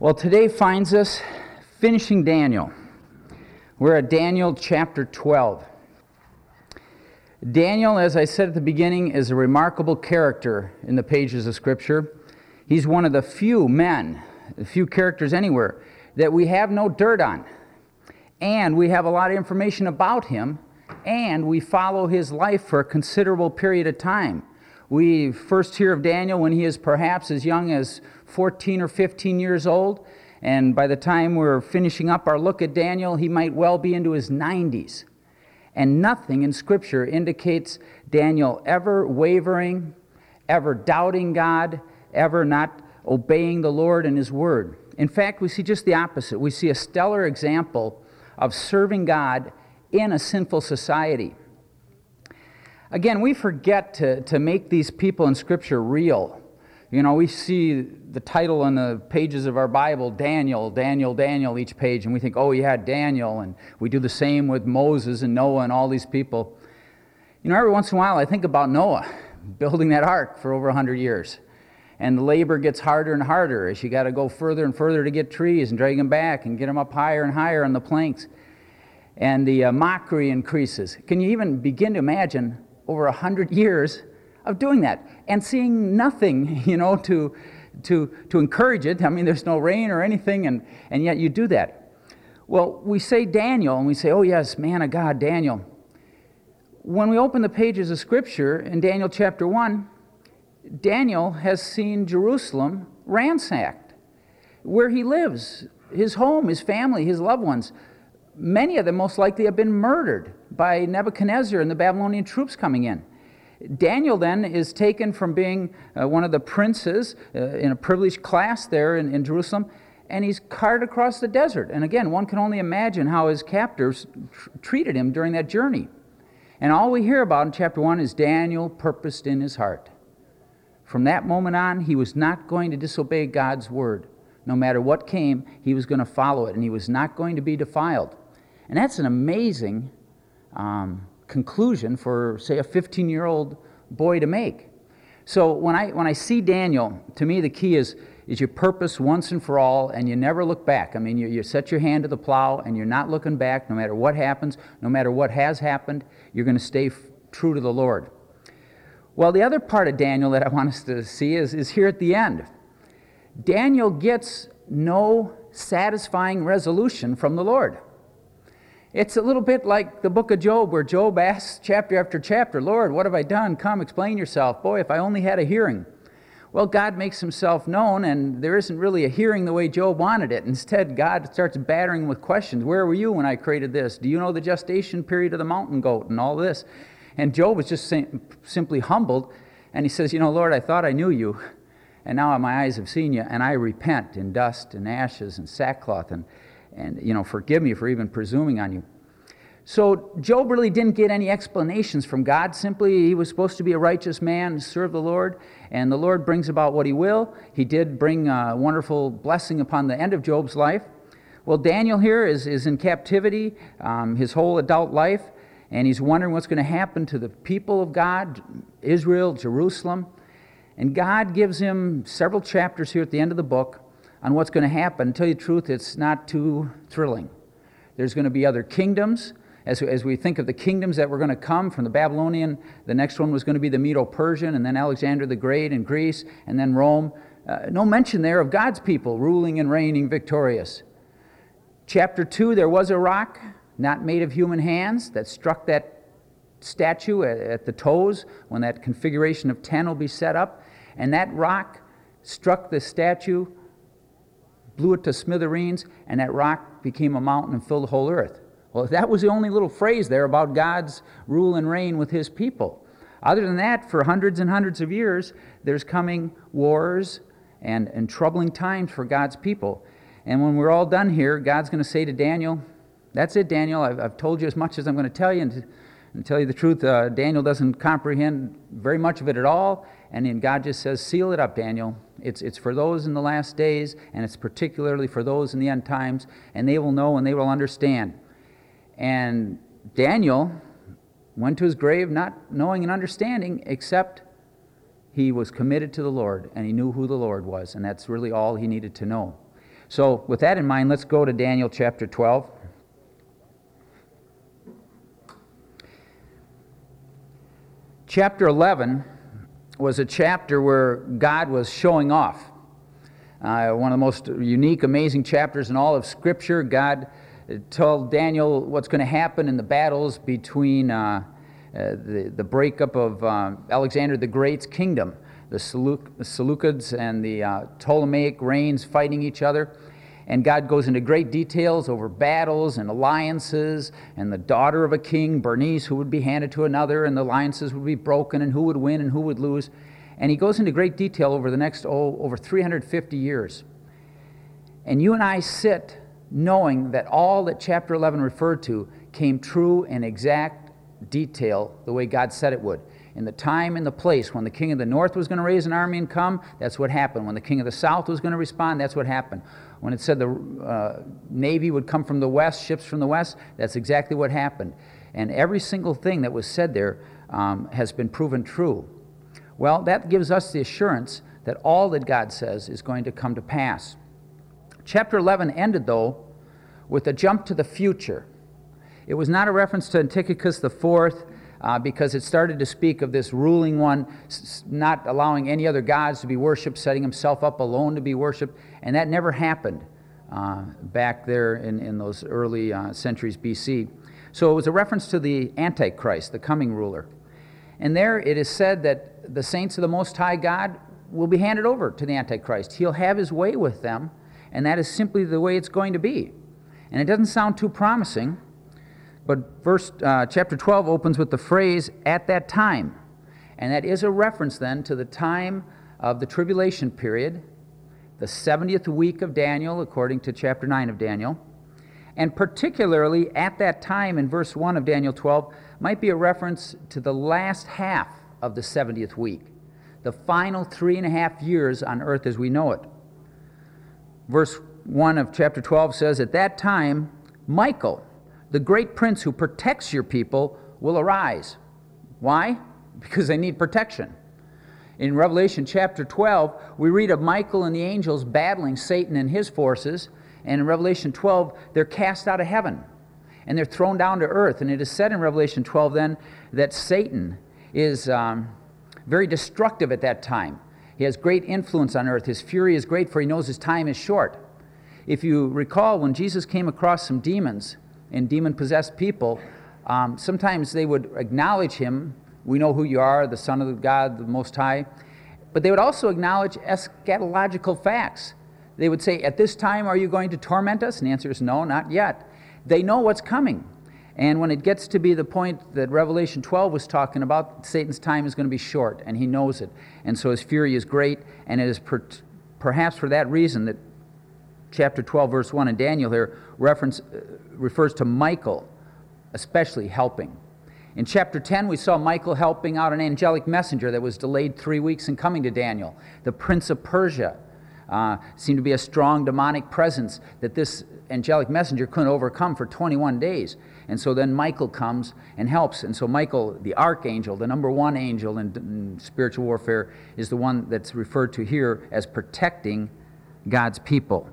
Well, today finds us finishing Daniel. We're at Daniel chapter 12. Daniel, as I said at the beginning, is a remarkable character in the pages of Scripture. He's one of the few characters anywhere, that we have no dirt on. And we have a lot of information about him, and we follow his life for a considerable period of time. We first hear of Daniel when he is perhaps as young as 14 or 15 years old, and by the time we're finishing up our look at Daniel, he might well be into his 90s. And nothing in Scripture indicates Daniel ever wavering, ever doubting God, ever not obeying the Lord and His Word. In fact, we see just the opposite. We see a stellar example of serving God in a sinful society. Again, we forget to make these people in Scripture real. You know, we see the title on the pages of our Bible, Daniel, Daniel, Daniel, each page, and we think, oh yeah, Daniel, and we do the same with Moses and Noah and all these people. You know, every once in a while I think about Noah building that ark for over 100 years. And the labor gets harder and harder as you got to go further and further to get trees and drag them back and get them up higher and higher on the planks. And the mockery increases. Can you even begin to imagine over 100 years of doing that and seeing nothing, you know, to encourage it? I mean, there's no rain or anything, and yet you do that. Well, we say Daniel, and we say, oh yes, man of God, Daniel. When we open the pages of Scripture in Daniel chapter 1, Daniel has seen Jerusalem ransacked. Where he lives, his home, his family, his loved ones, many of them most likely have been murdered by Nebuchadnezzar and the Babylonian troops coming in. Daniel then is taken from being one of the princes in a privileged class there in Jerusalem, and he's carted across the desert. And again, one can only imagine how his captors treated him during that journey. And all we hear about in chapter 1 is Daniel purposed in his heart. From that moment on, he was not going to disobey God's word. No matter what came, he was going to follow it, and he was not going to be defiled. And that's an amazing conclusion for, say, a 15-year-old boy to make. So when I see Daniel, to me the key is your purpose once and for all, and you never look back. I mean, you set your hand to the plow, and you're not looking back. No matter what happens, no matter what has happened, you're going to stay true to the Lord. Well, the other part of Daniel that I want us to see is here at the end. Daniel gets no satisfying resolution from the Lord. It's a little bit like the book of Job, where Job asks chapter after chapter, Lord, what have I done? Come, explain yourself. Boy, if I only had a hearing. Well, God makes himself known, and there isn't really a hearing the way Job wanted it. Instead, God starts battering him with questions. Where were you when I created this? Do you know the gestation period of the mountain goat and all this? And Job was just simply humbled, and he says, Lord, I thought I knew you, and now my eyes have seen you, and I repent in dust and ashes and sackcloth, and forgive me for even presuming on you. So Job really didn't get any explanations from God. Simply, he was supposed to be a righteous man, serve the Lord, and the Lord brings about what he will. He did bring a wonderful blessing upon the end of Job's life. Well, Daniel here is in captivity his whole adult life, and he's wondering what's going to happen to the people of God, Israel, Jerusalem. And God gives him several chapters here at the end of the book on what's going to happen. To tell you the truth, it's not too thrilling. There's going to be other kingdoms. As we think of the kingdoms that were going to come from the Babylonian, the next one was going to be the Medo-Persian, and then Alexander the Great in Greece, and then Rome. No mention there of God's people ruling and reigning victorious. Chapter 2, there was a rock, not made of human hands, that struck that statue at the toes when that configuration of 10 will be set up. And that rock struck the statue, blew it to smithereens, and that rock became a mountain and filled the whole earth. Well, that was the only little phrase there about God's rule and reign with his people. Other than that, for hundreds and hundreds of years, there's coming wars and troubling times for God's people. And when we're all done here, God's going to say to Daniel, that's it, Daniel. I've told you as much as I'm going to tell you. And tell you the truth, Daniel doesn't comprehend very much of it at all. And then God just says, seal it up, Daniel. It's for those in the last days, and it's particularly for those in the end times, and they will know and they will understand. And Daniel went to his grave not knowing and understanding, except he was committed to the Lord, and he knew who the Lord was, and that's really all he needed to know. So with that in mind, let's go to Daniel chapter 12. Chapter 11 was a chapter where God was showing off. One of the most unique, amazing chapters in all of Scripture. God told Daniel what's going to happen in the battles between the breakup of Alexander the Great's kingdom, the Seleucids and the Ptolemaic reigns fighting each other. And God goes into great details over battles and alliances and the daughter of a king, Bernice, who would be handed to another, and the alliances would be broken, and who would win and who would lose. And he goes into great detail over the next, over 350 years. And you and I sit knowing that all that chapter 11 referred to came true in exact detail the way God said it would. In the time and the place when the king of the north was going to raise an army and come, that's what happened. When the king of the south was going to respond, that's what happened. When it said the navy would come from the west, ships from the west, that's exactly what happened. And every single thing that was said there has been proven true. Well, that gives us the assurance that all that God says is going to come to pass. Chapter 11 ended, though, with a jump to the future. It was not a reference to Antiochus IV, because it started to speak of this ruling one not allowing any other gods to be worshipped, setting himself up alone to be worshipped, and that never happened back there in those early centuries BC. So it was a reference to the Antichrist, the coming ruler. And there it is said that the saints of the Most High God will be handed over to the Antichrist. He'll have his way with them, and that is simply the way it's going to be. And it doesn't sound too promising, but chapter 12 opens with the phrase, "at that time." And that is a reference then to the time of the tribulation period, the 70th week of Daniel, according to chapter 9 of Daniel. And particularly at that time in verse 1 of Daniel 12 might be a reference to the last half of the 70th week, the final 3.5 years on earth as we know it. Verse 1 of chapter 12 says, "At that time, Michael, the great prince who protects your people, will arise." Why? Because they need protection. In Revelation chapter 12, we read of Michael and the angels battling Satan and his forces, and in Revelation 12, they're cast out of heaven, and they're thrown down to earth. And it is said in Revelation 12 then that Satan is very destructive at that time. He has great influence on earth. His fury is great, for he knows his time is short. If you recall, when Jesus came across some demons and demon-possessed people, sometimes they would acknowledge him. We know who you are, the Son of God, the Most High. But they would also acknowledge eschatological facts. They would say, "At this time, are you going to torment us?" And the answer is no, not yet. They know what's coming. And when it gets to be the point that Revelation 12 was talking about, Satan's time is going to be short, and he knows it. And so his fury is great, and it is perhaps for that reason that chapter 12, verse 1 in Daniel here refers to Michael, especially helping. In chapter 10, we saw Michael helping out an angelic messenger that was delayed 3 weeks in coming to Daniel. The prince of Persia seemed to be a strong demonic presence that this angelic messenger couldn't overcome for 21 days. And so then Michael comes and helps. And so Michael, the archangel, the number one angel in spiritual warfare, is the one that's referred to here as protecting God's people.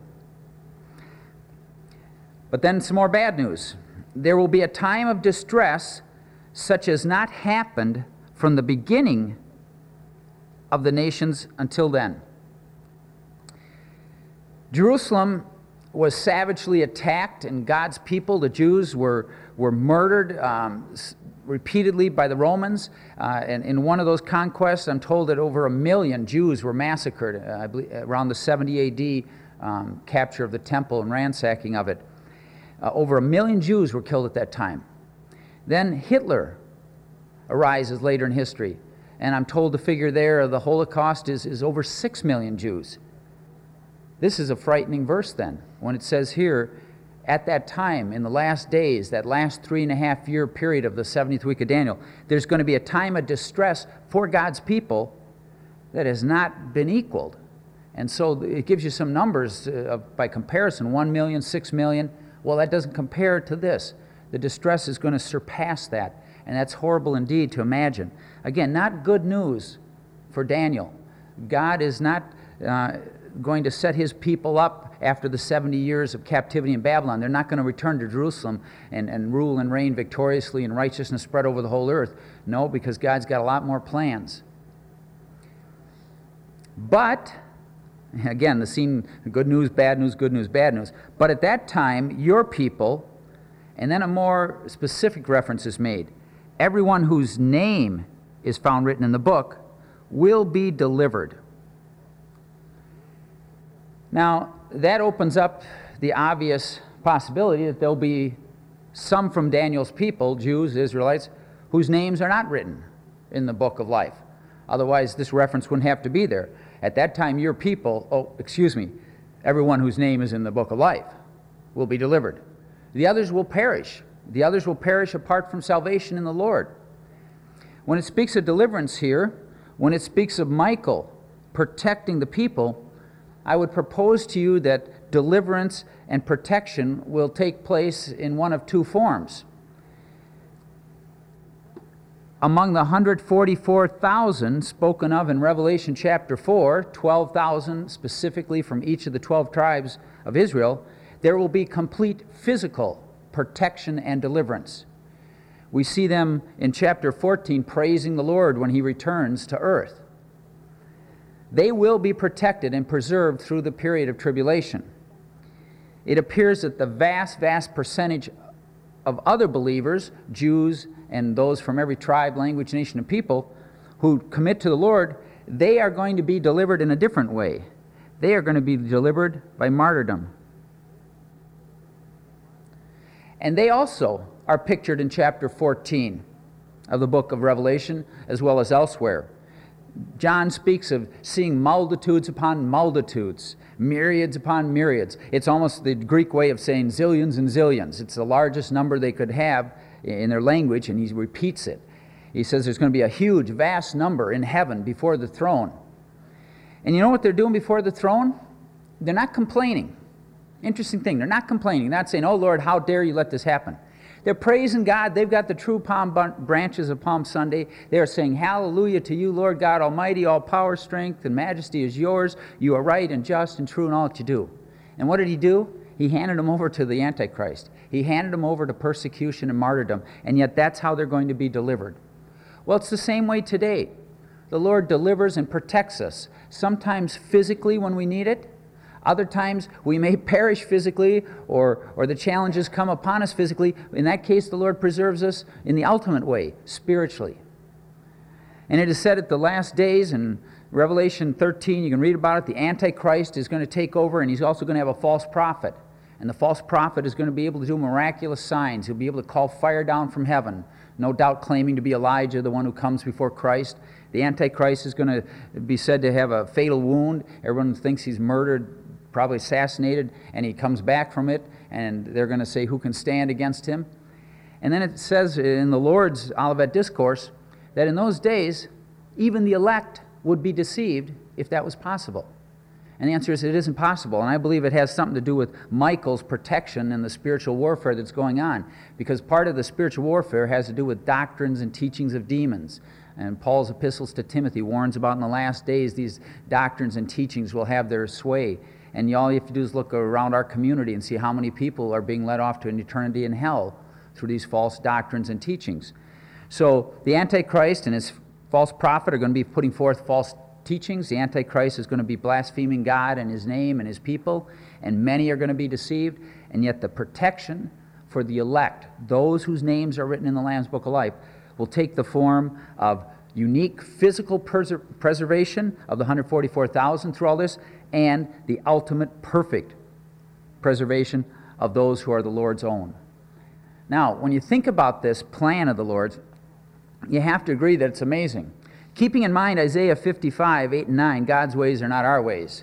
But then some more bad news. There will be a time of distress such as not happened from the beginning of the nations until then. Jerusalem was savagely attacked, and God's people, the Jews, were murdered repeatedly by the Romans. And in one of those conquests, I'm told that over 1 million Jews were massacred, I believe, around the 70 A.D. Capture of the temple and ransacking of it. Over 1 million Jews were killed at that time. Then Hitler arises later in history, and I'm told the figure there of the Holocaust is over 6 million Jews. This is a frightening verse then, when it says here, at that time, in the last days, that last 3.5 year period of the 70th week of Daniel, there's going to be a time of distress for God's people that has not been equaled. And so it gives you some numbers by comparison, 1 million, 6 million. Well, that doesn't compare to this. The distress is going to surpass that, and that's horrible indeed to imagine. Again, not good news for Daniel. God is not going to set his people up after the 70 years of captivity in Babylon. They're not going to return to Jerusalem and rule and reign victoriously and righteousness spread over the whole earth. No, because God's got a lot more plans. But, again, the scene, good news, bad news, good news, bad news. But at that time, your people, and then a more specific reference is made. Everyone whose name is found written in the book will be delivered. Now, that opens up the obvious possibility that there'll be some from Daniel's people, Jews, Israelites, whose names are not written in the book of life. Otherwise, this reference wouldn't have to be there. At that time, your people, everyone whose name is in the book of life will be delivered. The others will perish. The others will perish apart from salvation in the Lord. When it speaks of deliverance here, when it speaks of Michael protecting the people, I would propose to you that deliverance and protection will take place in one of two forms. Among the 144,000 spoken of in Revelation chapter 4, 12,000 specifically from each of the 12 tribes of Israel, there will be complete physical protection and deliverance. We see them in chapter 14 praising the Lord when he returns to earth. They will be protected and preserved through the period of tribulation. It appears that the vast, vast percentage of other believers, Jews and those from every tribe, language, nation, and people, who commit to the Lord, they are going to be delivered in a different way. They are going to be delivered by martyrdom. And they also are pictured in chapter 14 of the book of Revelation, as well as elsewhere. John speaks of seeing multitudes upon multitudes, myriads upon myriads. It's almost the Greek way of saying zillions and zillions. It's the largest number they could have in their language, and he repeats it. He says there's going to be a huge, vast number in heaven before the throne. And you know what they're doing before the throne? They're not complaining. Interesting thing, they're not complaining. They're not saying, "Oh Lord, how dare you let this happen." They're praising God. They've got the true palm branches of Palm Sunday. They are saying, "Hallelujah to you, Lord God Almighty. All power, strength, and majesty is yours. You are right and just and true in all that you do." And what did he do? He handed them over to the Antichrist. He handed them over to persecution and martyrdom. And yet that's how they're going to be delivered. Well, it's the same way today. The Lord delivers and protects us, sometimes physically when we need it. Other times we may perish physically or the challenges come upon us physically. In that case, the Lord preserves us in the ultimate way, spiritually. And it is said at the last days in Revelation 13, you can read about it, the Antichrist is going to take over, and he's also going to have a false prophet. And the false prophet is going to be able to do miraculous signs. He'll be able to call fire down from heaven, no doubt claiming to be Elijah, the one who comes before Christ. The Antichrist is going to be said to have a fatal wound. Everyone thinks he's murdered, probably assassinated, and he comes back from it, and they're going to say, "Who can stand against him?" And then it says in the Lord's Olivet Discourse that in those days, even the elect would be deceived if that was possible. And the answer is it isn't possible. And I believe it has something to do with Michael's protection and the spiritual warfare that's going on. Because part of the spiritual warfare has to do with doctrines and teachings of demons. And Paul's epistles to Timothy warns about in the last days these doctrines and teachings will have their sway. And all you have to do is look around our community and see how many people are being led off to an eternity in hell through these false doctrines and teachings. So the Antichrist and his false prophet are going to be putting forth false teachings. The Antichrist is going to be blaspheming God and his name and his people, and many are going to be deceived. And yet the protection for the elect, those whose names are written in the Lamb's Book of Life, will take the form of unique physical preservation of the 144,000 through all this, and the ultimate perfect preservation of those who are the Lord's own. Now, when you think about this plan of the Lord's, you have to agree that it's amazing. Keeping in mind Isaiah 55, 8 and 9, God's ways are not our ways,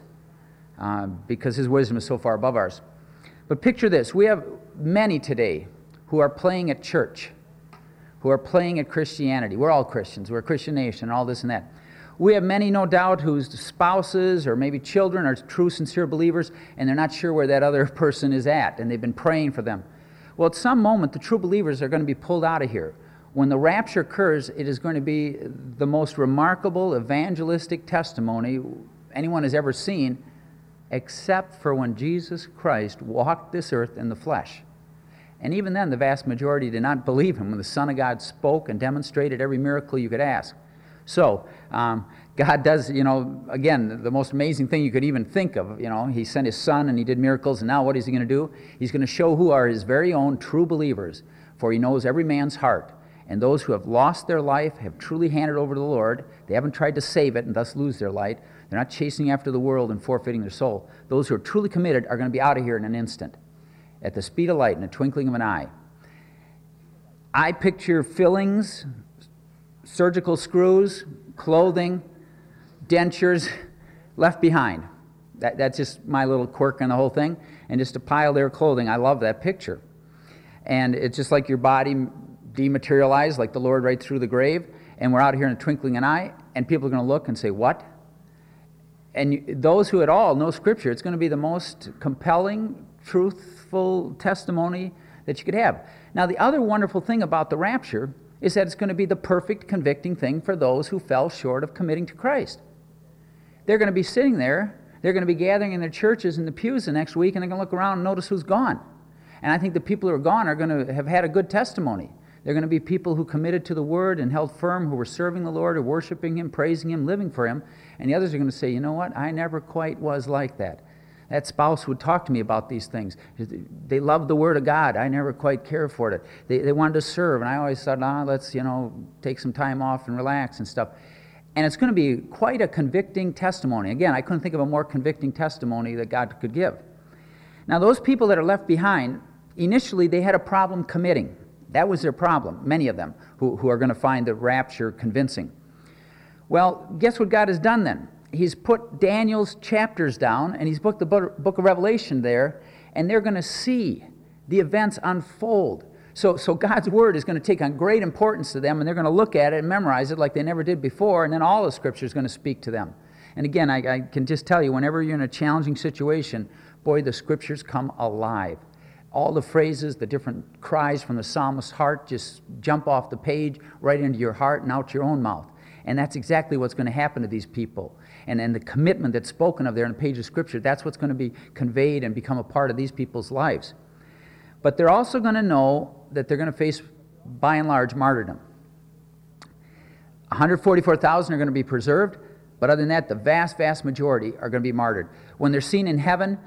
because his wisdom is so far above ours. But picture this. We have many today who are playing at church, who are playing at Christianity. We're all Christians. We're a Christian nation, all this and that. We have many, no doubt, whose spouses or maybe children are true, sincere believers, and they're not sure where that other person is at, and they've been praying for them. Well, at some moment, the true believers are going to be pulled out of here. When the rapture occurs, it is going to be the most remarkable evangelistic testimony anyone has ever seen except for when Jesus Christ walked this earth in the flesh. And even then, the vast majority did not believe him when the Son of God spoke and demonstrated every miracle you could ask. So, God does, again, the most amazing thing you could even think of. He sent his Son and he did miracles, and now what is he going to do? He's going to show who are his very own true believers, for he knows every man's heart. And those who have lost their life have truly handed over to the Lord. They haven't tried to save it and thus lose their light. They're not chasing after the world and forfeiting their soul. Those who are truly committed are going to be out of here in an instant, at the speed of light, in a twinkling of an eye. I picture fillings, surgical screws, clothing, dentures left behind. That's just my little quirk on the whole thing. And just a pile there of clothing. I love that picture. And it's just like your body dematerialized, like the Lord right through the grave. And we're out here in a twinkling of an eye. And people are going to look and say, what? And those who at all know Scripture, it's going to be the most compelling, truthful testimony that you could have. Now, the other wonderful thing about the rapture is that it's going to be the perfect convicting thing for those who fell short of committing to Christ. They're going to be sitting there, they're going to be gathering in their churches in the pews the next week, and they're going to look around and notice who's gone. And I think the people who are gone are going to have had a good testimony. They're going to be people who committed to the Word and held firm, who were serving the Lord, or worshiping Him, praising Him, living for Him. And the others are going to say, you know what, I never quite was like that. That spouse would talk to me about these things. They loved the Word of God. I never quite cared for it. They wanted to serve, and I always thought, let's, take some time off and relax and stuff. And it's going to be quite a convicting testimony. Again, I couldn't think of a more convicting testimony that God could give. Now, those people that are left behind, initially they had a problem committing. That was their problem, many of them, who are going to find the rapture convincing. Well, guess what God has done then? He's put Daniel's chapters down, and he's put the book of Revelation there, and they're going to see the events unfold. So God's Word is going to take on great importance to them, and they're going to look at it and memorize it like they never did before, and then all the Scripture is going to speak to them. And again, I can just tell you, whenever you're in a challenging situation, boy, the Scriptures come alive. All the phrases, the different cries from the psalmist's heart just jump off the page right into your heart and out your own mouth. And that's exactly what's going to happen to these people. And the commitment that's spoken of there in the page of Scripture, that's what's going to be conveyed and become a part of these people's lives. But they're also going to know that they're going to face, by and large, martyrdom. 144,000 are going to be preserved, but other than that, the vast, vast majority are going to be martyred. When they're seen in heaven,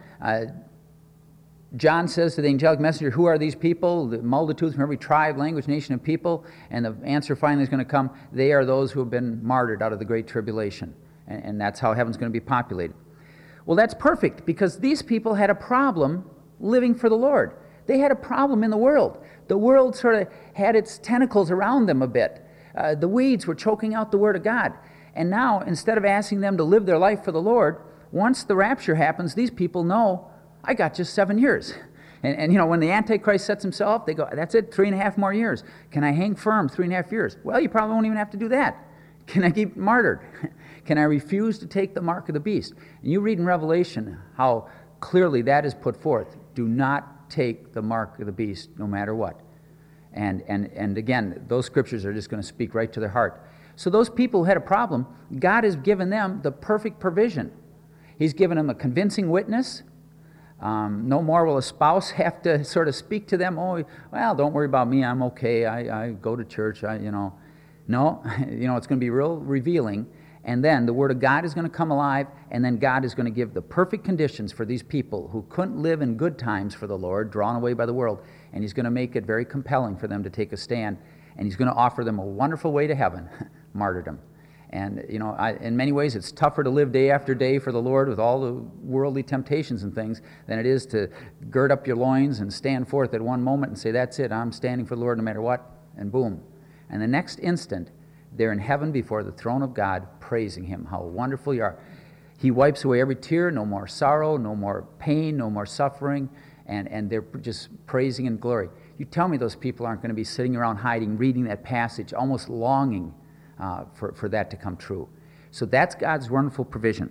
John says to the angelic messenger, who are these people? The multitudes from every tribe, language, nation, and people. And the answer finally is going to come, they are those who have been martyred out of the great tribulation. And that's how heaven's going to be populated. Well, that's perfect, because these people had a problem living for the Lord. They had a problem in the world. The world sort of had its tentacles around them a bit. The weeds were choking out the Word of God. And now, instead of asking them to live their life for the Lord, once the rapture happens, these people know, I got just 7 years. And when the Antichrist sets himself, they go, that's it, 3.5 more years. Can I hang firm 3.5 years? Well, you probably won't even have to do that. Can I keep martyred? Can I refuse to take the mark of the beast? And you read in Revelation how clearly that is put forth. Do not take the mark of the beast no matter what. And again, those scriptures are just going to speak right to their heart. So those people who had a problem, God has given them the perfect provision. He's given them a convincing witness. No more will a spouse have to sort of speak to them. Oh, well, don't worry about me. I'm okay. I go to church. No, it's going to be real revealing. And then the Word of God is going to come alive, and then God is going to give the perfect conditions for these people who couldn't live in good times for the Lord, drawn away by the world, and He's going to make it very compelling for them to take a stand, and He's going to offer them a wonderful way to heaven, martyrdom. And, in many ways, it's tougher to live day after day for the Lord with all the worldly temptations and things than it is to gird up your loins and stand forth at one moment and say, that's it, I'm standing for the Lord no matter what, and boom. And the next instant, they're in heaven before the throne of God, praising Him. How wonderful you are. He wipes away every tear, no more sorrow, no more pain, no more suffering, and they're just praising in glory. You tell me those people aren't going to be sitting around hiding, reading that passage, almost longing for that to come true. So that's God's wonderful provision.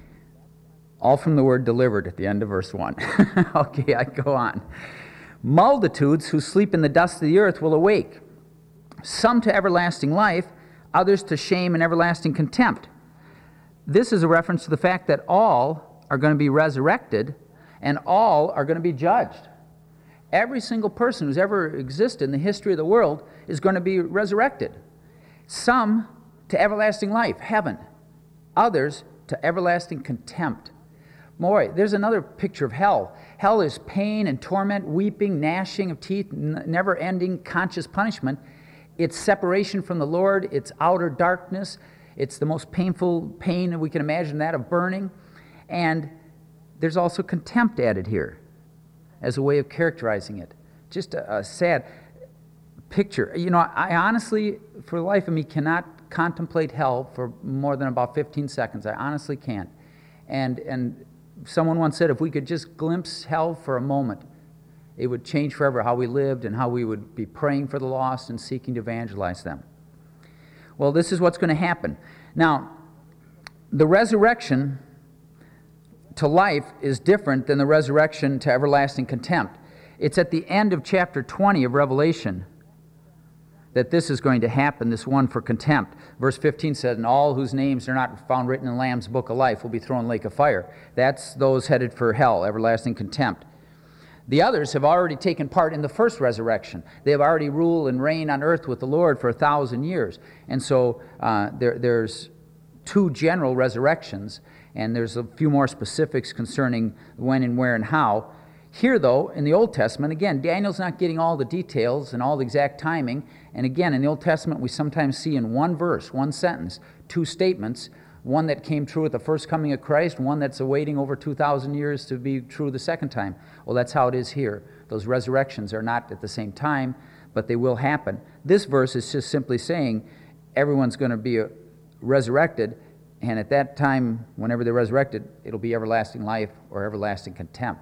All from the word delivered at the end of verse 1. Okay, I go on. Multitudes who sleep in the dust of the earth will awake, some to everlasting life, others to shame and everlasting contempt. This is a reference to the fact that all are going to be resurrected, and all are going to be judged. Every single person who's ever existed in the history of the world is going to be resurrected. Some to everlasting life, heaven. Others to everlasting contempt. Boy, there's another picture of hell. Hell is pain and torment, weeping, gnashing of teeth, never-ending conscious punishment. It's separation from the Lord. It's outer darkness. It's the most painful pain that we can imagine, that of burning. And there's also contempt added here as a way of characterizing it. Just a sad picture. You know, I honestly, for the life of me, cannot contemplate hell for more than about 15 seconds. I honestly can't. And someone once said if we could just glimpse hell for a moment, it would change forever how we lived and how we would be praying for the lost and seeking to evangelize them. Well, this is what's going to happen. Now, the resurrection to life is different than the resurrection to everlasting contempt. It's at the end of chapter 20 of Revelation that this is going to happen, this one for contempt. Verse 15 says, and all whose names are not found written in the Lamb's book of life will be thrown in the lake of fire. That's those headed for hell, everlasting contempt. The others have already taken part in the first resurrection. They have already ruled and reigned on earth with the Lord for 1,000 years. And so there's two general resurrections, and there's a few more specifics concerning when and where and how. Here, though, in the Old Testament, again, Daniel's not getting all the details and all the exact timing. And again, in the Old Testament, we sometimes see in one verse, one sentence, two statements, one that came true at the first coming of Christ, one that's awaiting over 2,000 years to be true the second time. Well, that's how it is here. Those resurrections are not at the same time, but they will happen. This verse is just simply saying everyone's going to be resurrected, and at that time, whenever they're resurrected, it'll be everlasting life or everlasting contempt.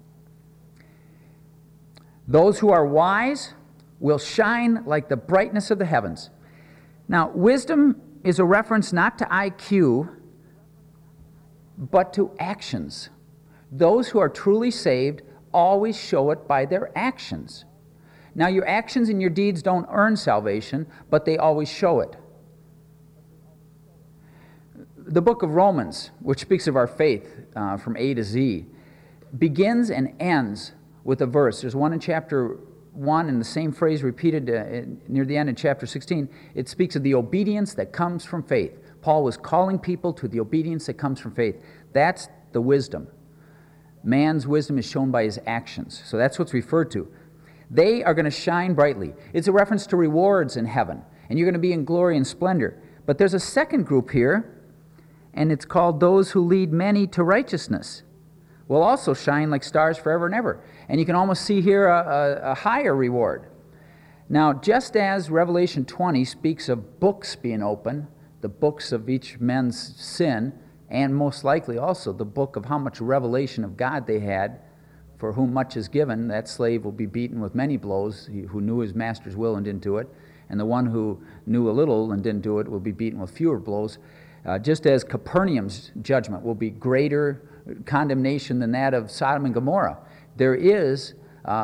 Those who are wise will shine like the brightness of the heavens. Now, wisdom is a reference not to IQ, but to actions. Those who are truly saved always show it by their actions. Now, your actions and your deeds don't earn salvation, but they always show it. The book of Romans, which speaks of our faith from A to Z, begins and ends with a verse. There's one in chapter 1, and the same phrase repeated near the end in chapter 16. It speaks of the obedience that comes from faith. Paul was calling people to the obedience that comes from faith. That's the wisdom. Man's wisdom is shown by his actions. So that's what's referred to. They are going to shine brightly. It's a reference to rewards in heaven, and you're going to be in glory and splendor. But there's a second group here, and it's called those who lead many to righteousness. Will also shine like stars forever and ever. And you can almost see here a higher reward. Now, just as Revelation 20 speaks of books being open, the books of each man's sin, and most likely also the book of how much revelation of God they had, for whom much is given, that slave will be beaten with many blows, who knew his master's will and didn't do it, and the one who knew a little and didn't do it will be beaten with fewer blows. Just as Capernaum's judgment will be greater condemnation than that of Sodom and Gomorrah. There is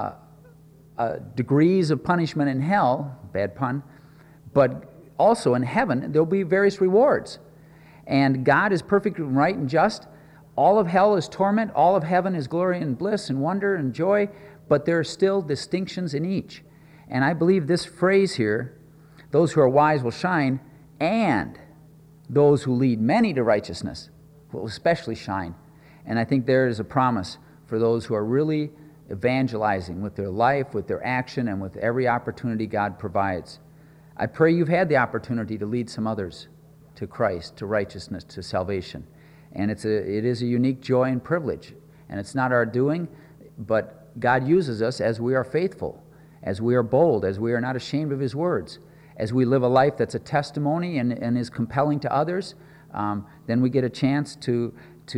degrees of punishment in hell, bad pun, but also in heaven there'll be various rewards. And God is perfect and right and just. All of hell is torment, all of heaven is glory and bliss and wonder and joy, but there are still distinctions in each. And I believe this phrase here, those who are wise will shine, and those who lead many to righteousness will especially shine. And I think there is a promise for those who are really evangelizing with their life, with their action, and with every opportunity God provides. I pray you've had the opportunity to lead some others to Christ, to righteousness, to salvation. And it is a unique joy and privilege. And it's not our doing, but God uses us as we are faithful, as we are bold, as we are not ashamed of His words, as we live a life that's a testimony and is compelling to others. Then we get a chance to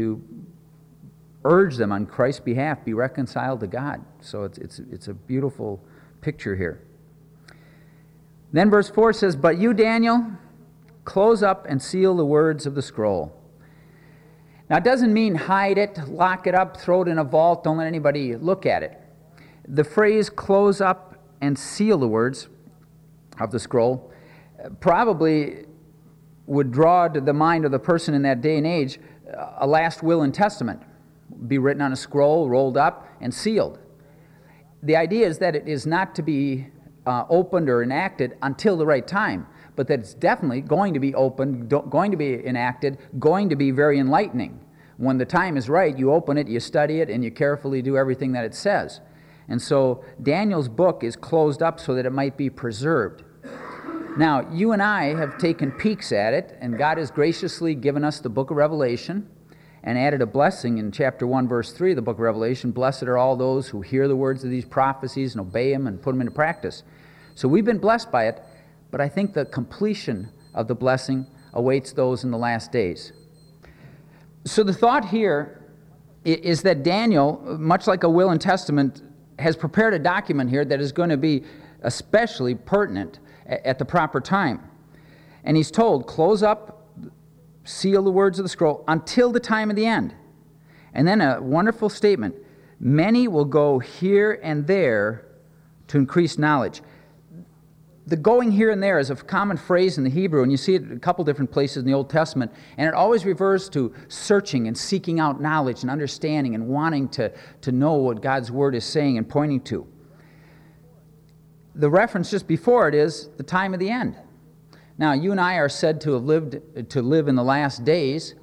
urge them on Christ's behalf, be reconciled to God. So it's a beautiful picture here. Then verse 4 says, but you, Daniel, close up and seal the words of the scroll. Now it doesn't mean hide it, lock it up, throw it in a vault, don't let anybody look at it. The phrase close up and seal the words of the scroll probably would draw to the mind of the person in that day and age a last will and testament. be written on a scroll, rolled up, and sealed. The idea is that it is not to be opened or enacted until the right time, but that it's definitely going to be opened, going to be enacted, going to be very enlightening. When the time is right, you open it, you study it, and you carefully do everything that it says. And so Daniel's book is closed up so that it might be preserved. Now, you and I have taken peeks at it, and God has graciously given us the book of Revelation and added a blessing in chapter 1, verse 3 of the book of Revelation. Blessed are all those who hear the words of these prophecies and obey them and put them into practice. So we've been blessed by it, but I think the completion of the blessing awaits those in the last days. So the thought here is that Daniel, much like a will and testament, has prepared a document here that is going to be especially pertinent at the proper time. And he's told, close up, seal the words of the scroll until the time of the end. And then a wonderful statement, many will go here and there to increase knowledge. The going here and there is a common phrase in the Hebrew, and you see it a couple different places in the Old Testament, and it always refers to searching and seeking out knowledge and understanding and wanting to know what God's Word is saying and pointing to. The reference just before it is the time of the end. Now, you and I are said to live in the last days.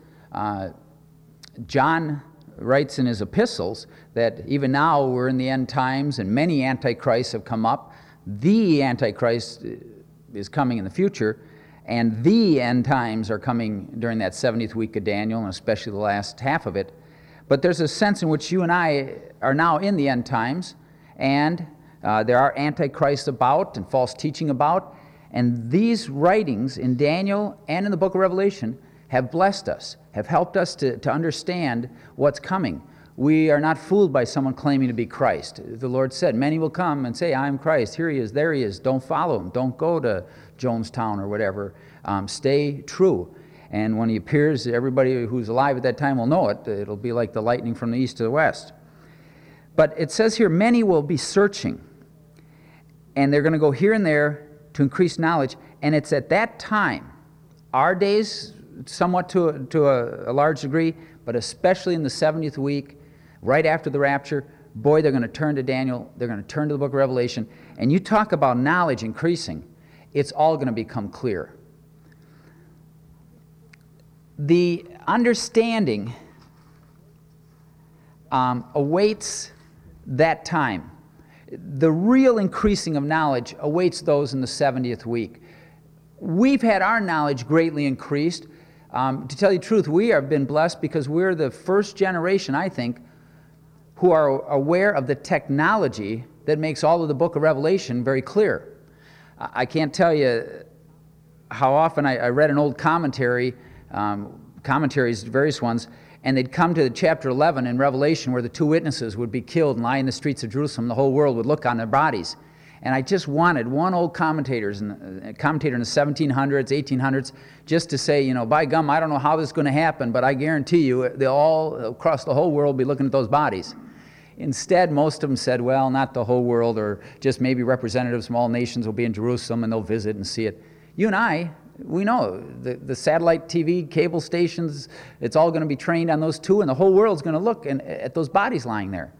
John writes in his epistles that even now we're in the end times, and many antichrists have come up. The Antichrist is coming in the future, and the end times are coming during that 70th week of Daniel, and especially the last half of it. But there's a sense in which you and I are now in the end times, and there are antichrists about and false teaching about, and these writings in Daniel and in the book of Revelation have blessed us, have helped us to understand what's coming. We are not fooled by someone claiming to be Christ. The Lord said, many will come and say, I am Christ. Here he is, there he is. Don't follow him. Don't go to Jonestown or whatever. Stay true. And when he appears, everybody who's alive at that time will know it. It'll be like the lightning from the east to the west. But it says here, many will be searching. And they're going to go here and there to increase knowledge. And it's at that time, our days, somewhat to a large degree, but especially in the 70th week, right after the rapture, boy, they're going to turn to Daniel, they're going to turn to the book of Revelation, and you talk about knowledge increasing, it's all going to become clear. The understanding awaits that time. The real increasing of knowledge awaits those in the 70th week. We've had our knowledge greatly increased. To tell you the truth, we have been blessed because we're the first generation, I think, who are aware of the technology that makes all of the book of Revelation very clear. I can't tell you how often I read an old commentary, commentaries, various ones, and they'd come to chapter 11 in Revelation where the two witnesses would be killed and lie in the streets of Jerusalem. The whole world would look on their bodies. And I just wanted one old commentator in the 1700s, 1800s, just to say, by gum, I don't know how this is going to happen, but I guarantee you they'll all, across the whole world, be looking at those bodies. Instead, most of them said, well, not the whole world, or just maybe representatives from all nations will be in Jerusalem and they'll visit and see it. You and I, we know the satellite TV, cable stations, it's all going to be trained on those two, and the whole world's going to look at those bodies lying there.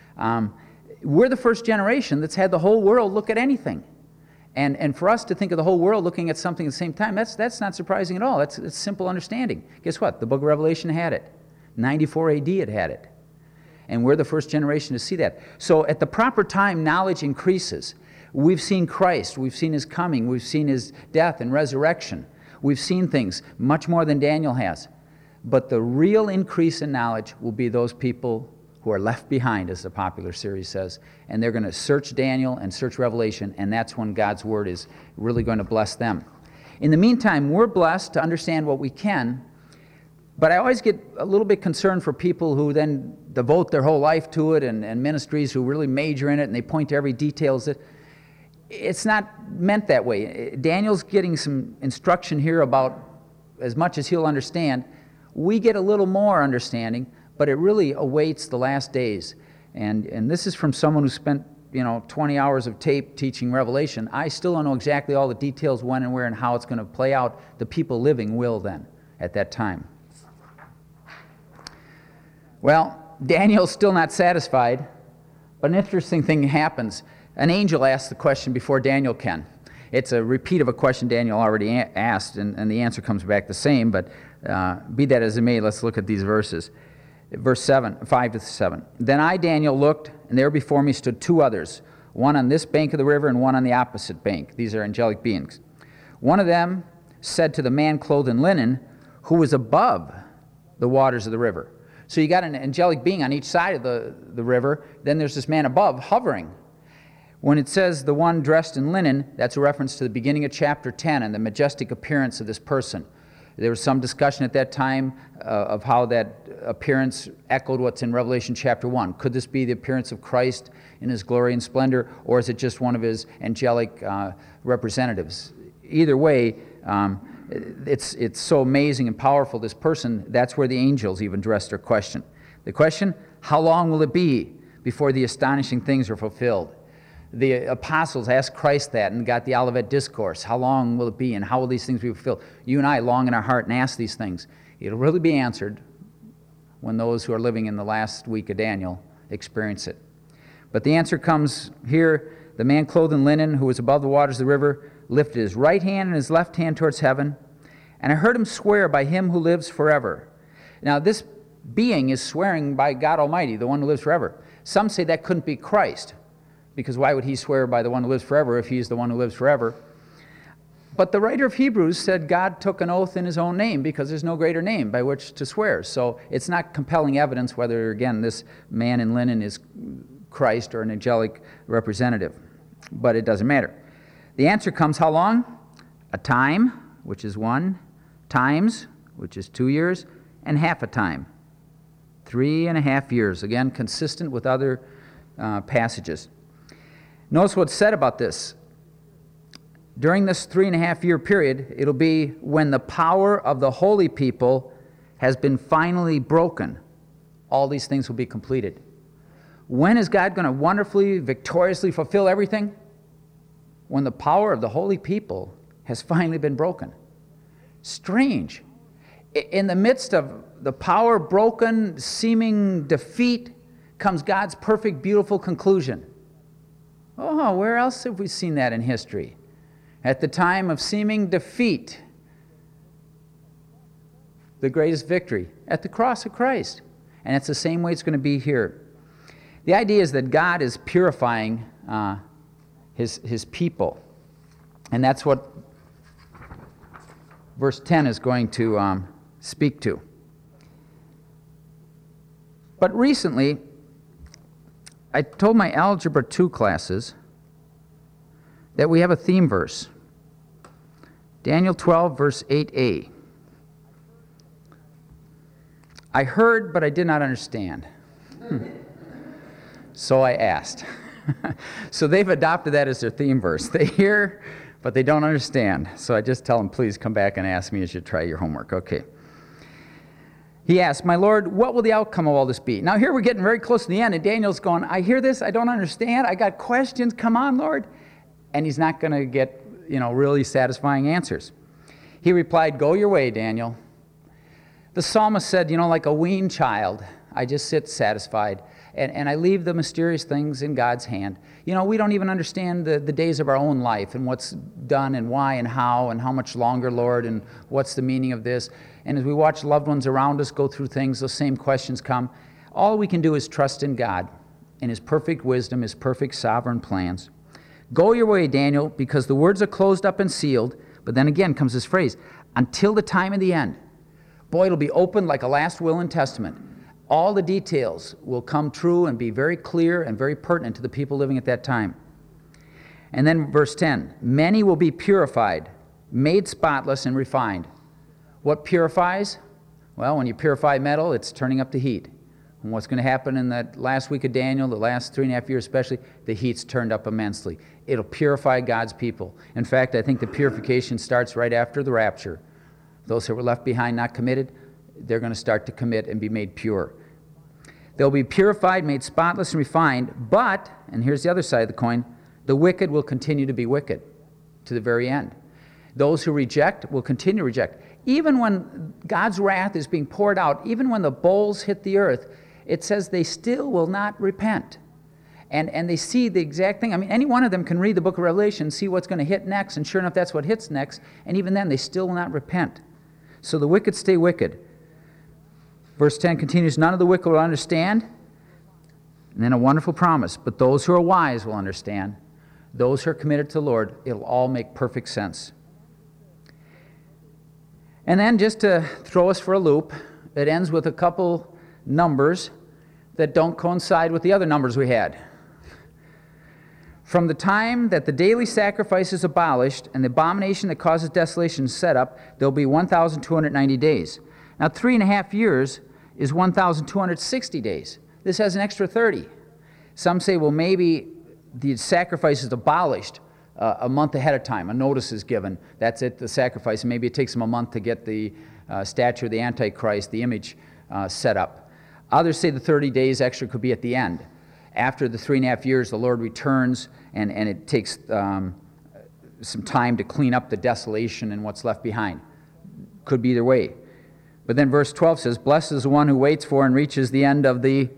We're the first generation that's had the whole world look at anything. And for us to think of the whole world looking at something at the same time, that's not surprising at all. It's simple understanding. Guess what? The book of Revelation had it. 94 AD it had it. And we're the first generation to see that. So at the proper time, knowledge increases. We've seen Christ. We've seen his coming. We've seen his death and resurrection. We've seen things much more than Daniel has. But the real increase in knowledge will be those people who are left behind, as the popular series says, and they're going to search Daniel and search Revelation, and that's when God's Word is really going to bless them. In the meantime, we're blessed to understand what we can, but I always get a little bit concerned for people who then devote their whole life to it, and ministries who really major in it, and they point to every detail. It's not meant that way. Daniel's getting some instruction here about as much as he'll understand. We get a little more understanding, but it really awaits the last days. And this is from someone who spent 20 hours of tape teaching Revelation. I still don't know exactly all the details, when and where and how it's going to play out. The people living will then, at that time. Well, Daniel's still not satisfied, but an interesting thing happens. An angel asks the question before Daniel can. It's a repeat of a question Daniel already asked, and the answer comes back the same, but be that as it may, let's look at these verses. Verse 5 to 7. Then I, Daniel, looked, and there before me stood two others, one on this bank of the river and one on the opposite bank. These are angelic beings. One of them said to the man clothed in linen, who was above the waters of the river. So you got an angelic being on each side of the river, then there's this man above hovering. When it says the one dressed in linen, that's a reference to the beginning of chapter 10 and the majestic appearance of this person. There was some discussion at that time of how that appearance echoed what's in Revelation chapter 1. Could this be the appearance of Christ in his glory and splendor, or is it just one of his angelic representatives? Either way, it's so amazing and powerful, this person. That's where the angels even addressed their question. The question, how long will it be before the astonishing things are fulfilled? The apostles asked Christ that and got the Olivet Discourse. How long will it be, and how will these things be fulfilled? You and I long in our heart and ask these things. It'll really be answered when those who are living in the last week of Daniel experience it. But the answer comes here. The man clothed in linen, who was above the waters of the river, lifted his right hand and his left hand towards heaven, and I heard him swear by him who lives forever. Now this being is swearing by God Almighty, the one who lives forever. Some say that couldn't be Christ, because why would he swear by the one who lives forever if he's the one who lives forever? But the writer of Hebrews said God took an oath in his own name because there's no greater name by which to swear. So it's not compelling evidence whether, again, this man in linen is Christ or an angelic representative. But it doesn't matter. The answer comes how long? A time, which is 1, times, which is 2 years, and half a time, 3.5 years. Again, consistent with other passages. Notice what's said about this. During this 3.5-year period, it'll be when the power of the holy people has been finally broken. All these things will be completed. When is God going to wonderfully, victoriously fulfill everything? When the power of the holy people has finally been broken. Strange. In the midst of the power broken, seeming defeat, comes God's perfect, beautiful conclusion. Oh, where else have we seen that in history? At the time of seeming defeat, the greatest victory at the cross of Christ. And it's the same way it's going to be here. The idea is that God is purifying his people. And that's what verse 10 is going to speak to. But recently, I told my Algebra 2 classes that we have a theme verse. Daniel 12, verse 8a. I heard, but I did not understand. So I asked. So they've adopted that as their theme verse. They hear, but they don't understand. So I just tell them, please come back and ask me as you try your homework. Okay. He asked, my Lord, what will the outcome of all this be? Now here we're getting very close to the end, and Daniel's going, I hear this, I don't understand, I got questions, come on, Lord. And he's not going to get, really satisfying answers. He replied, go your way, Daniel. The psalmist said, like a weaned child, I just sit satisfied, and I leave the mysterious things in God's hand. We don't even understand the days of our own life and what's done and why and how much longer, Lord, and what's the meaning of this. And as we watch loved ones around us go through things, those same questions come. All we can do is trust in God, in His perfect wisdom, His perfect sovereign plans. Go your way, Daniel, because the words are closed up and sealed. But then again comes this phrase, until the time of the end. Boy, it'll be opened like a last will and testament. All the details will come true and be very clear and very pertinent to the people living at that time. And then verse 10, many will be purified, made spotless and refined. What purifies? Well, when you purify metal, it's turning up the heat. And what's going to happen in that last week of Daniel, the last 3.5 years especially, the heat's turned up immensely. It'll purify God's people. In fact, I think the purification starts right after the rapture. Those who were left behind, not committed, they're going to start to commit and be made pure. They'll be purified, made spotless and refined, but, and here's the other side of the coin, the wicked will continue to be wicked to the very end. Those who reject will continue to reject. Even when God's wrath is being poured out, even when the bowls hit the earth, it says they still will not repent. And they see the exact thing. I mean, any one of them can read the book of Revelation, see what's going to hit next, and sure enough, that's what hits next. And even then, they still will not repent. So the wicked stay wicked. Verse 10 continues, none of the wicked will understand. And then a wonderful promise, but those who are wise will understand. Those who are committed to the Lord, it'll all make perfect sense. And then just to throw us for a loop, it ends with a couple numbers that don't coincide with the other numbers we had. From the time that the daily sacrifice is abolished and the abomination that causes desolation is set up, there'll be 1,290 days. Now, 3.5 years is 1,260 days. This has an extra 30. Some say, well, maybe the sacrifice is abolished a month ahead of time. A notice is given. That's it, the sacrifice. Maybe it takes them a month to get the statue of the Antichrist, the image, set up. Others say the 30 days extra could be at the end. After the 3.5 years, the Lord returns, and it takes some time to clean up the desolation and what's left behind. Could be either way. But then verse 12 says, blessed is the one who waits for and reaches the end of the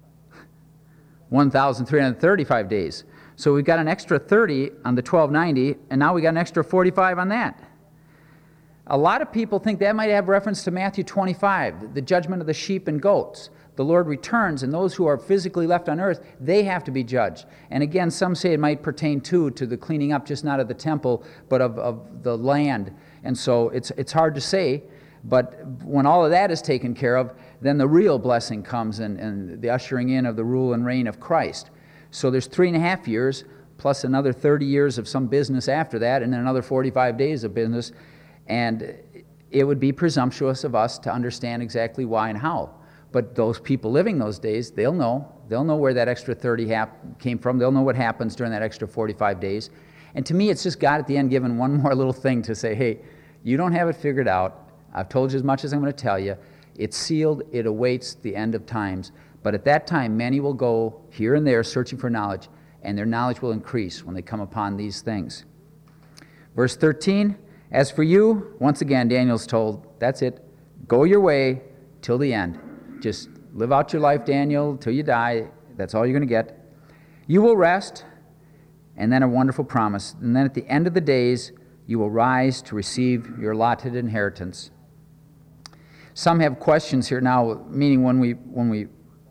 1,335 days. So we've got an extra 30 on the 1,290, and now we got an extra 45 on that. A lot of people think that might have reference to Matthew 25, the judgment of the sheep and goats. The Lord returns, and those who are physically left on earth, they have to be judged. And again, some say it might pertain to the cleaning up, just not of the temple, but of the land. And so it's hard to say, but when all of that is taken care of, then the real blessing comes and the ushering in of the rule and reign of Christ. So there's 3.5 years, plus another 30 years of some business after that, and then another 45 days of business. And it would be presumptuous of us to understand exactly why and how. But those people living those days, they'll know. They'll know where that extra 30 came from. They'll know what happens during that extra 45 days. And to me, it's just God at the end giving one more little thing to say, hey, you don't have it figured out. I've told you as much as I'm going to tell you. It's sealed. It awaits the end of times. But at that time, many will go here and there searching for knowledge, and their knowledge will increase when they come upon these things. Verse 13, as for you, once again, Daniel's told, that's it. Go your way till the end. Just live out your life, Daniel, till you die. That's all you're going to get. You will rest, and then a wonderful promise. And then at the end of the days, you will rise to receive your allotted inheritance. Some have questions here now, meaning when we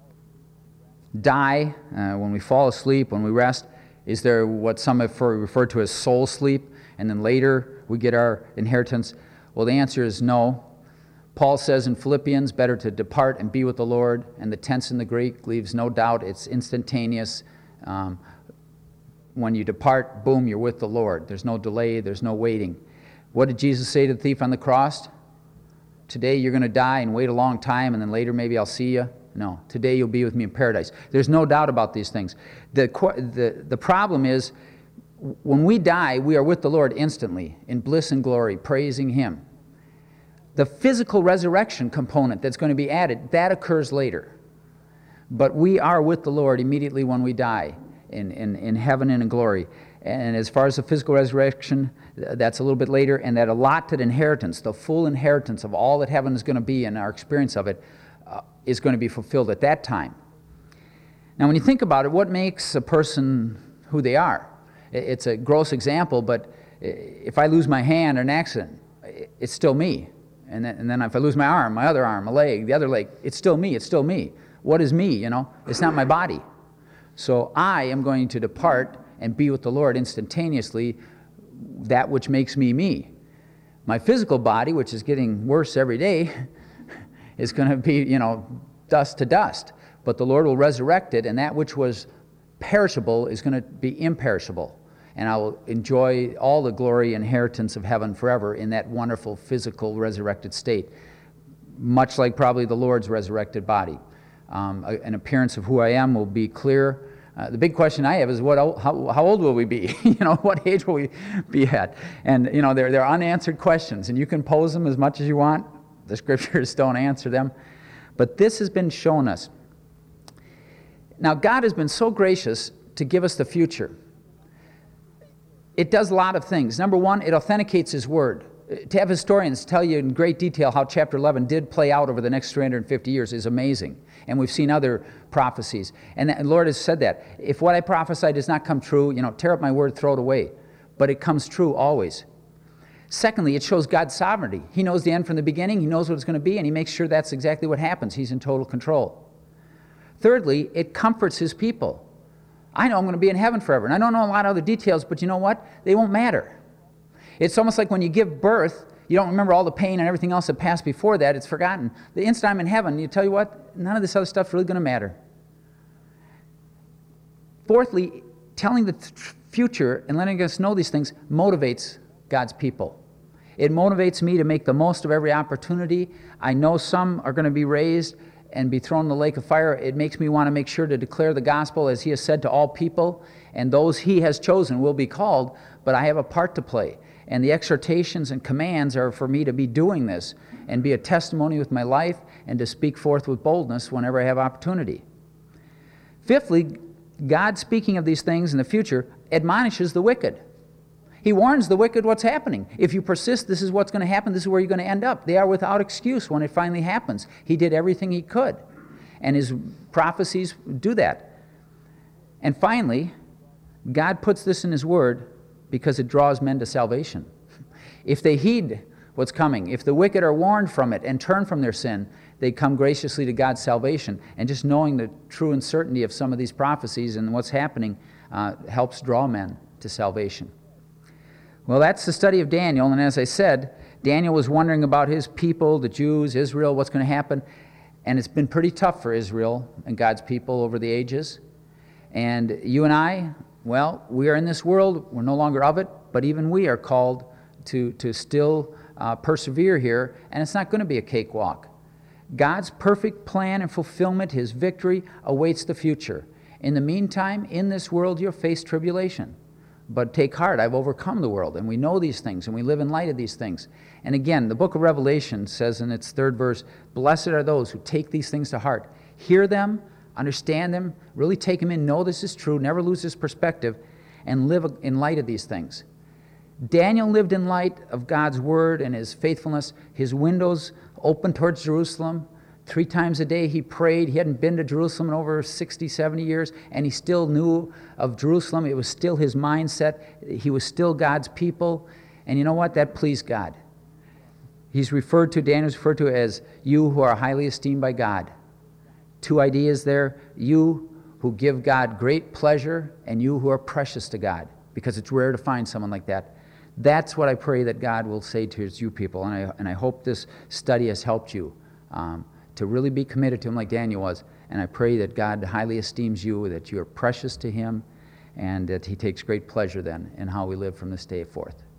die, when we fall asleep, when we rest, is there what some have referred to as soul sleep, and then later we get our inheritance? Well, the answer is no. Paul says in Philippians, better to depart and be with the Lord, and the tense in the Greek leaves no doubt. It's instantaneous. When you depart, boom, you're with the Lord. There's no delay, there's no waiting. What did Jesus say to the thief on the cross? Today you're going to die and wait a long time, and then later maybe I'll see you. No, today you'll be with me in paradise. There's no doubt about these things. The problem is, when we die, we are with the Lord instantly, in bliss and glory, praising Him. The physical resurrection component that's going to be added, that occurs later. But we are with the Lord immediately when we die, in heaven and in glory. And as far as the physical resurrection, that's a little bit later. And that allotted inheritance, the full inheritance of all that heaven is going to be and our experience of it, is going to be fulfilled at that time. Now, when you think about it, what makes a person who they are? It's a gross example, but if I lose my hand in an accident, it's still me. And then if I lose my arm, my other arm, a leg, the other leg, it's still me, it's still me. What is me, It's not my body. So I am going to depart and be with the Lord instantaneously, that which makes me me. My physical body, which is getting worse every day, is going to be, dust to dust. But the Lord will resurrect it, and that which was perishable is going to be imperishable. And I will enjoy all the glory and inheritance of heaven forever in that wonderful physical resurrected state, much like probably the Lord's resurrected body. An appearance of who I am will be clear. The big question I have is, how old will we be? What age will we be at? And, they're unanswered questions, and you can pose them as much as you want. The Scriptures don't answer them. But this has been shown us. Now, God has been so gracious to give us the future. It does a lot of things. Number one, it authenticates His Word. to have historians tell you in great detail how chapter 11 did play out over the next 350 years is amazing. And we've seen other prophecies. And the Lord has said that. If what I prophesy does not come true, tear up my word, throw it away. But it comes true always. Secondly, it shows God's sovereignty. He knows the end from the beginning. He knows what it's going to be, and he makes sure that's exactly what happens. He's in total control. Thirdly, it comforts his people. I know I'm going to be in heaven forever, and I don't know a lot of other details, but you know what? They won't matter. It's almost like when you give birth, you don't remember all the pain and everything else that passed before that. It's forgotten. The instant I'm in heaven, you tell you what? None of this other stuff's really going to matter. Fourthly, telling the future and letting us know these things motivates God's people. It motivates me to make the most of every opportunity. I know some are going to be raised and be thrown in the lake of fire. It makes me want to make sure to declare the gospel as he has said to all people, and those he has chosen will be called, but I have a part to play. And the exhortations and commands are for me to be doing this and be a testimony with my life and to speak forth with boldness whenever I have opportunity. Fifthly, God, speaking of these things in the future, admonishes the wicked. He warns the wicked what's happening. If you persist, this is what's going to happen. This is where you're going to end up. They are without excuse when it finally happens. He did everything he could, and his prophecies do that. And finally, God puts this in his word because it draws men to salvation. If they heed what's coming, if the wicked are warned from it and turn from their sin, they come graciously to God's salvation. And just knowing the true and certainty of some of these prophecies and what's happening helps draw men to salvation. Well, that's the study of Daniel, and as I said, Daniel was wondering about his people, the Jews, Israel, what's going to happen, and it's been pretty tough for Israel and God's people over the ages. And you and I, well, we are in this world, we're no longer of it, but even we are called to still persevere here, and it's not going to be a cakewalk. God's perfect plan and fulfillment, his victory, awaits the future. In the meantime, in this world, you'll face tribulation. But take heart, I've overcome the world, and we know these things, and we live in light of these things. And again, the book of Revelation says in its 3rd verse, blessed are those who take these things to heart, hear them, understand them, really take them in, know this is true, never lose this perspective, and live in light of these things. Daniel lived in light of God's word and his faithfulness. His windows open towards Jerusalem. 3 times a day he prayed. He hadn't been to Jerusalem in over 60, 70 years, and he still knew of Jerusalem. It was still his mindset. He was still God's people. And you know what? That pleased God. Daniel's referred to as you who are highly esteemed by God. 2 ideas there. You who give God great pleasure, and you who are precious to God, because it's rare to find someone like that. That's what I pray that God will say to you people, and I hope this study has helped you to really be committed to him like Daniel was. And I pray that God highly esteems you, that you are precious to him, and that he takes great pleasure then in how we live from this day forth.